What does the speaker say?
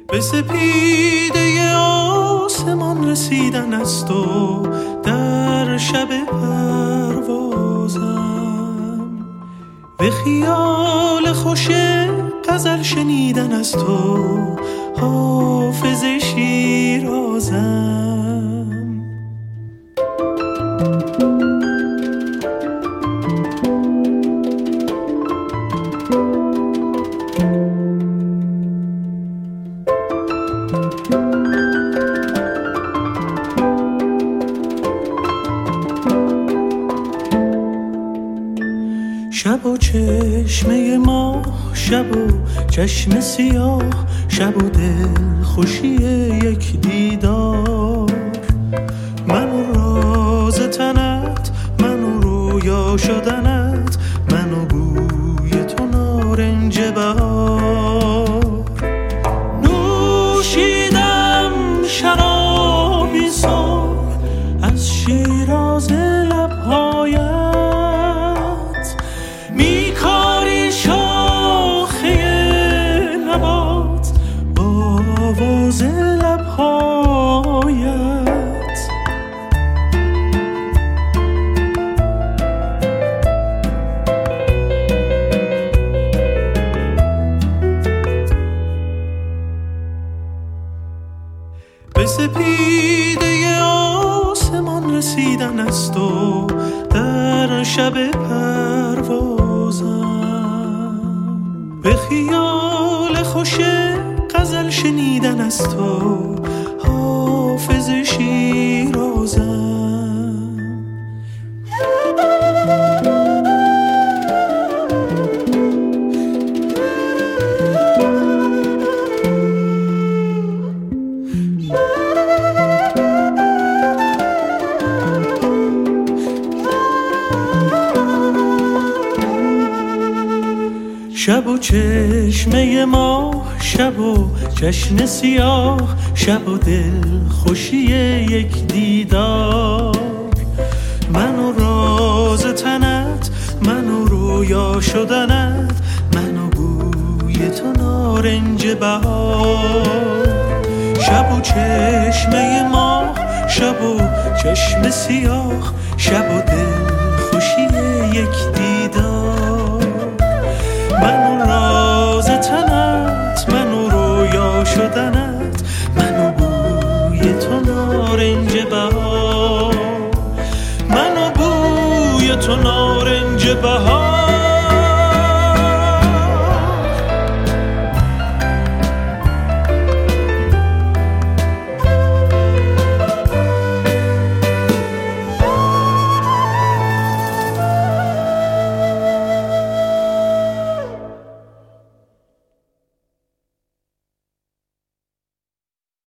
به سپیده آسمان رسیدن است و در شب پروازم، به خیال خوش غزل شنیدن است و حافظ شیرازم. شب و چشمه ماه، شب و چشم سیاه، شب و دل خوشی یک دیدار، من و راز تنت، من و رویا شدنت، من و بوی تو نارنج بهار. نوشیدم شرابی صبح از شیراز لبهایت، میکاری شاخه نبات با آواز لبهایت. به سپیده آسمان رسیدن است و در شب پروازم، به خیال خوش غزل شنیدن است و حافظ شیرازم. شب و چشمه ماه، شب و چشم سیاه، شب و دل خوشی یک دیدار، من و راز تنت، من و رویا شدنت، من و بوی تو نارنج بهار. شب و چشمه ماه، شب و چشم سیاه، شب و دل خوشی یک دیدار، من و راز تنت، من و رویا شدنت، من و بوی تو نارنج بهار، من و بوی تو نارنج بهار.